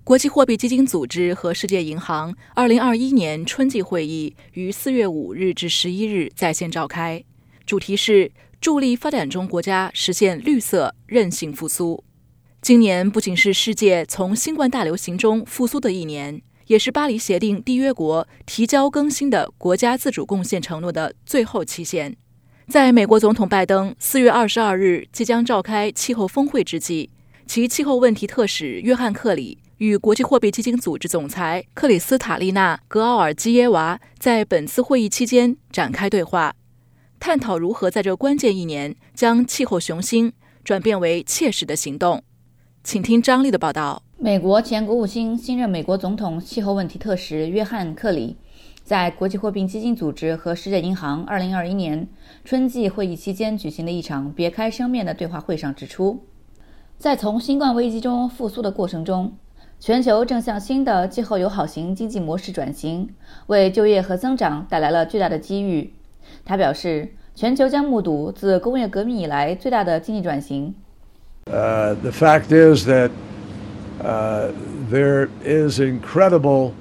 国际货币基金组织和世界银行2021年春季会议于4月5日至11日在线召开，主题是助力发展中国家实现绿色韧性复苏。今年不仅是世界从新冠大流行中复苏的一年，也是巴黎协定缔约国提交更新的国家自主贡献承诺的最后期限。在美国总统拜登4月22日即将召开气候峰会之际，其气候问题特使约翰·克里与国际货币基金组织总裁克里斯塔丽娜·格奥尔基耶娃在本次会议期间展开对话，探讨如何在这关键一年将气候雄心转变为切实的行动。请听张丽的报道。 美国前国务卿、新任美国总统气候问题特使约翰·克里在国际货币基金组织和世界银行2021年春季会议期间举行的一场别开生面的对话会上指出，在从新冠危机中复苏的过程中，全球正向新的气候友好型经济模式转型，为就业和增长带来了巨大的机遇。他表示，全球将目睹自工业革命以来最大的经济转型。 The fact is that there is incredible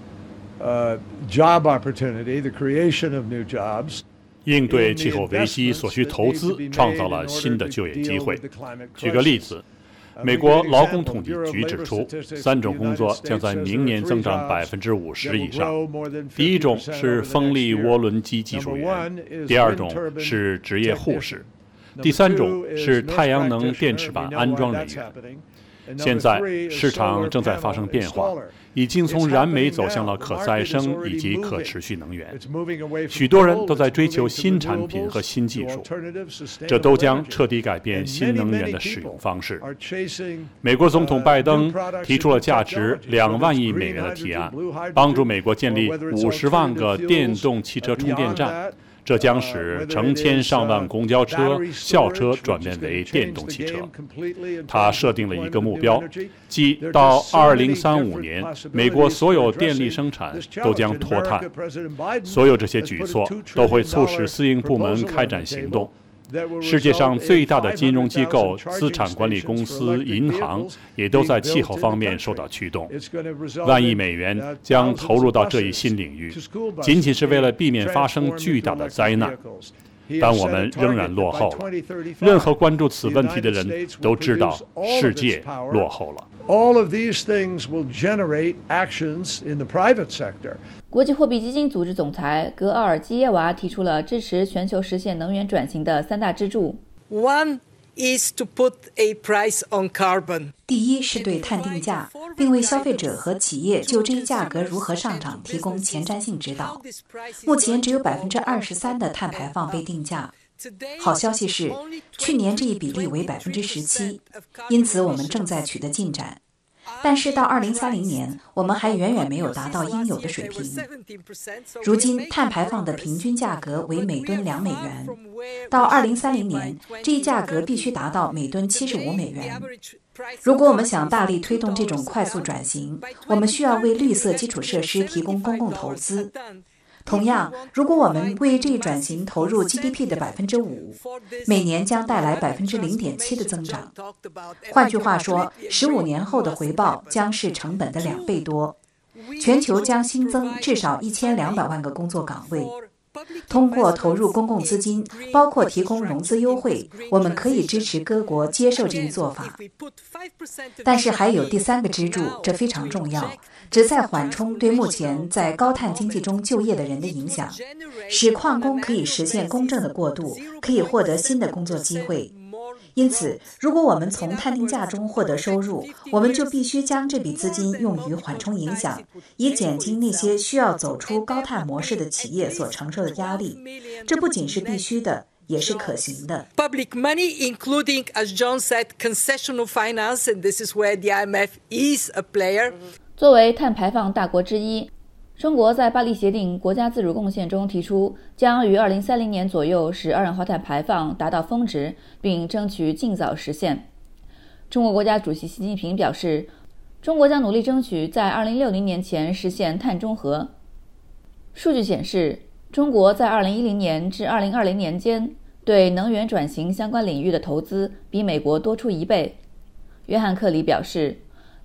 job opportunity, the creation of new jobs. 应对气候危机所需投资创造了新的就业机会。举个例子，美国劳工统计局指出，3种工作将在明年增长50%以上。第一种是风力涡轮机技术员，第二种是职业护士，第三种是太阳能电池板安装人员。现在市场正在发生变化，已经从燃煤走向了可再生以及可持续能源。许多人都在追求新产品和新技术，这都将彻底改变新能源的使用方式。美国总统拜登提出了价值2万亿美元的提案，帮助美国建立50万个电动汽车充电站。这将使成千上万公交车、校车转变为电动汽车。他设定了一个目标，即到2035年，美国所有电力生产都将脱碳。所有这些举措都会促使私营部门开展行动。世界上最大的金融机构、资产管理公司、银行也都在气候方面受到驱动。万亿美元将投入到这一新领域，仅仅是为了避免发生巨大的灾难。但我们仍然落后了。任何关注此问题的人都知道，世界落后了。 All of these things will generate actions in the private sector. 国际货币基金组织总裁格奥尔基耶娃提出了支持全球实现能源转型的3大支柱。 One is to put a price on carbon. 第一是对碳定价，并为消费者和企业就这一价格如何上涨提供前瞻性指导。目前只有23%的碳排放被定价。好消息是，去年这一比例为17%，因此我们正在取得进展。但是到2030年，我们还远远没有达到应有的水平。如今碳排放的平均价格为每吨2美元，到2030年，这一价格必须达到每吨75美元。如果我们想大力推动这种快速转型，我们需要为绿色基础设施提供公共投资。同样，如果我们为这一转型投入 GDP 的5%，每年将带来0.7%的增长。换句话说，15年后的回报将是成本的2倍多。全球将新增至少1200万个工作岗位。通过投入公共资金，包括提供融资优惠，我们可以支持各国接受这一做法。但是还有第3个支柱，这非常重要，旨在缓冲对目前在高碳经济中就业的人的影响，使矿工可以实现公正的过渡，可以获得新的工作机会。因此，如果我们从碳定价中获得收入，我们就必须将这笔资金用于缓冲影响，以减轻那些需要走出高碳模式的企业所承受的压力。这不仅是必须的，也是可行的。 Public money, including, as John said, concessional finance, and this is where the IMF is a player. 作为碳排放大国之一，中国在巴黎协定国家自主贡献中提出，将于2030年左右使二氧化碳排放达到峰值，并争取尽早实现。中国国家主席习近平表示，中国将努力争取在2060年前实现碳中和。数据显示，中国在2010年至2020年间对能源转型相关领域的投资比美国多出1倍。约翰·克里表示，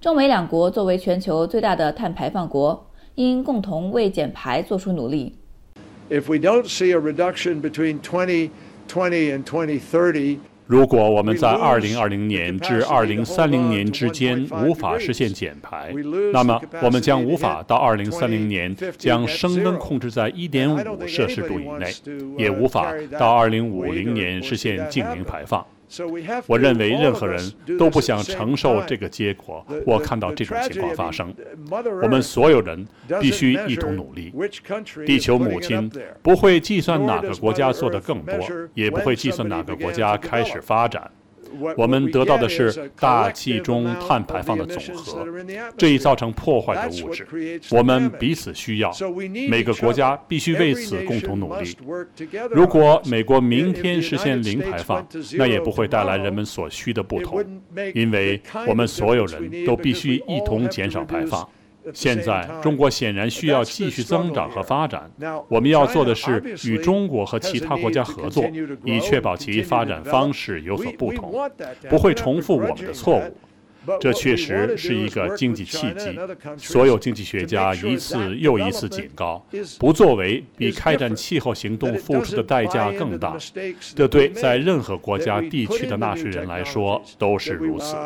中美两国作为全球最大的碳排放国，应共同为减排做出努力。 If we don't see a reduction between 2020 and 2030, 如果我们在2020年至2030年之间无法实现减排，那么我们将无法到2030年将升温控制在 1.5 摄氏度以内，也无法到2050年实现净零排放。我认为任何人都不想承受这个结果或看到这种情况发生。我们所有人必须一同努力。地球母亲不会计算哪个国家做得更多，也不会计算哪个国家开始发展。我们得到的是大气中碳排放的总和，这一造成破坏的物质。我们彼此需要，每个国家必须为此共同努力。如果美国明天实现零排放，那也不会带来人们所需的不同，因为我们所有人都必须一同减少排放。现在，中国显然需要继续增长和发展。我们要做的是与中国和其他国家合作，以确保其发展方式有所不同，不会重复我们的错误。这确实是一个经济契机。所有经济学家一次又一次警告，不作为比开展气候行动付出的代价更大。这对在任何国家地区的纳税人来说都是如此。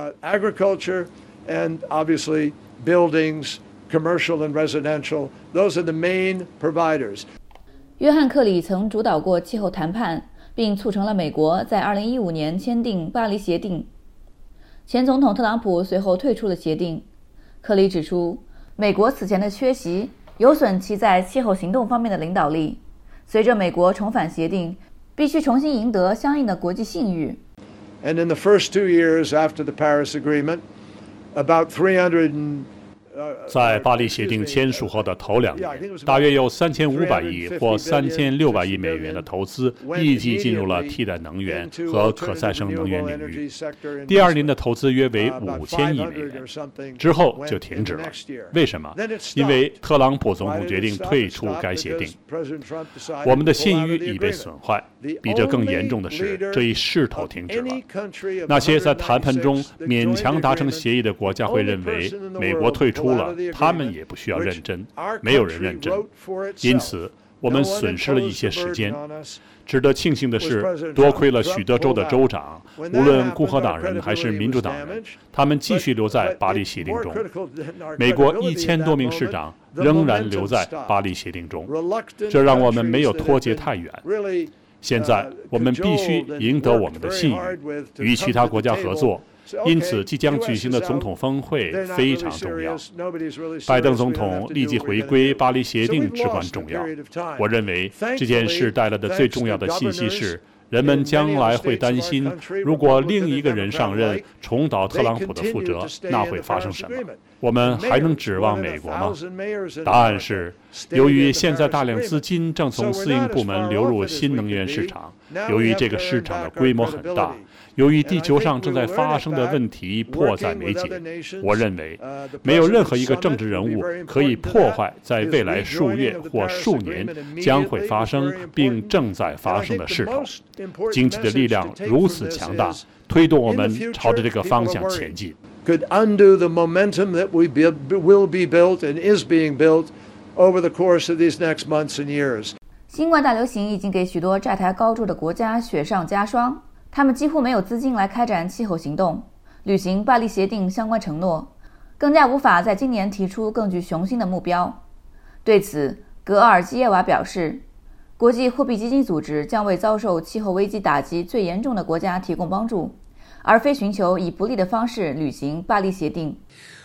Commercial and residential, those are the main providers. 约翰·克里曾主导过气候谈判，并促成了美国在2015年签订巴黎协定。前总统特朗普随后退出了协定。克里指出，美国此前的缺席有损其在气候行动方面的领导力。随着美国重返协定，必须重新赢得相应的国际信誉。 And in the first 2 years after the Paris Agreement, about 300 在巴黎协定签署后的头2年，大约有3500亿或3600亿美元的投资立即进入了替代能源和可再生能源领域。第2年的投资约为5000亿美元，之后就停止了。为什么？因为特朗普总统决定退出该协定。我们的信誉已被损坏，比这更严重的是，这一势头停止了。那些在谈判中勉强达成协议的国家会认为美国退出了，他们也不需要认真，没有人认真，因此我们损失了一些时间。值得庆幸的是，多亏了许多州的州长，无论共和党人还是民主党人，他们继续留在巴黎协定中。美国1000多名市长仍然留在巴黎协定中，这让我们没有脱节太远。现在我们必须赢得我们的信誉，与其他国家合作。因此，即将举行的总统峰会非常重要。拜登总统立即回归巴黎协定至关重要。我认为这件事带来的最重要的信息是，人们将来会担心，如果另一个人上任重蹈特朗普的覆辙，那会发生什么？我们还能指望美国吗？答案是，由于现在大量资金正从私营部门流入新能源市场，由于这个市场的规模很大，由于地球上正在发生的问题迫在眉睫，我认为没有任何一个政治人物可以破坏在未来数月或数年将会发生并正在发生的势头。经济的力量如此强大，推动我们朝着这个方向前进。 Could undo the momentum that will be built and is being built over the course of these next months and years. 新冠大流行已经给许多债台高筑的国家雪上加霜，他们几乎没有资金来开展气候行动，履行巴黎协定相关承诺，更加无法在今年提出更具雄心的目标。对此，格尔基耶娃表示，国际货币基金组织将为遭受气候危机打击最严重的国家提供帮助，而非寻求以不利的方式履行巴黎协定。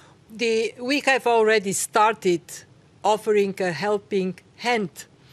We have already started offering a helping hand,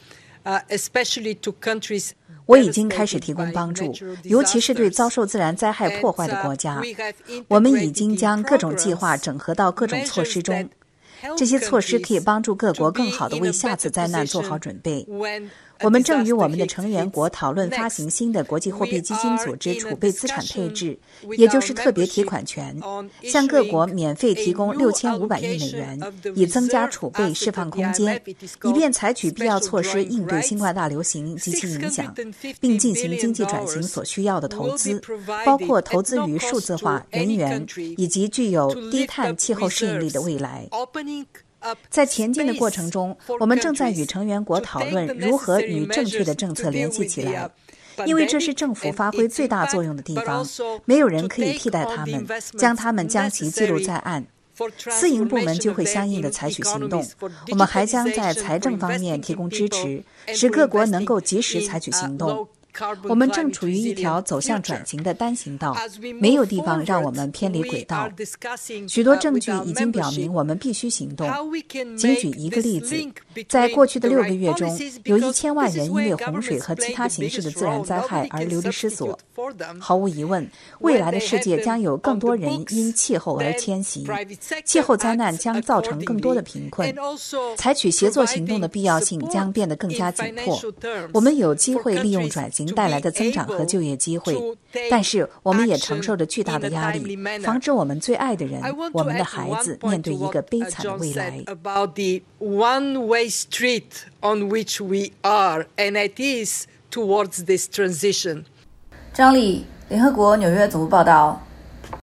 especially to countries. 我已经开始提供帮助，尤其是对遭受自然灾害破坏的国家。我们已经将各种计划整合到各种措施中，这些措施可以帮助各国更好地为下次灾难做好准备。 我们正与我们的成员国讨论发行新的国际货币基金组织储备资产配置，也就是特别提款权，向各国免费提供6500亿美元，以增加储备释放空间，以便采取必要措施应对新冠大流行及其影响，并进行经济转型所需要的投资，包括投资于数字化、人员以及具有低碳气候适应力的未来。在前进的过程中，我们正在与成员国讨论如何与正确的政策联系起来，因为这是政府发挥最大作用的地方，没有人可以替代他们，将其记录在案。私营部门就会相应的采取行动。我们还将在财政方面提供支持，使各国能够及时采取行动。我们正处于一条走向转型的单行道，没有地方让我们偏离轨道。许多证据已经表明我们必须行动。仅举一个例子，在过去的6个月中，有1000万人因为洪水和其他形式的自然灾害而流离失所。毫无疑问，未来的世界将有更多人因气候而迁徙，气候灾难将造成更多的贫困，采取协作行动的必要性将变得更加紧迫。我们有机会利用转型带来的增长和就业机会，但是我们也承受着巨大的压力，防止我们最爱的人，我们的孩子面对一个悲惨的未来。 张丽，联合国纽约总部报道。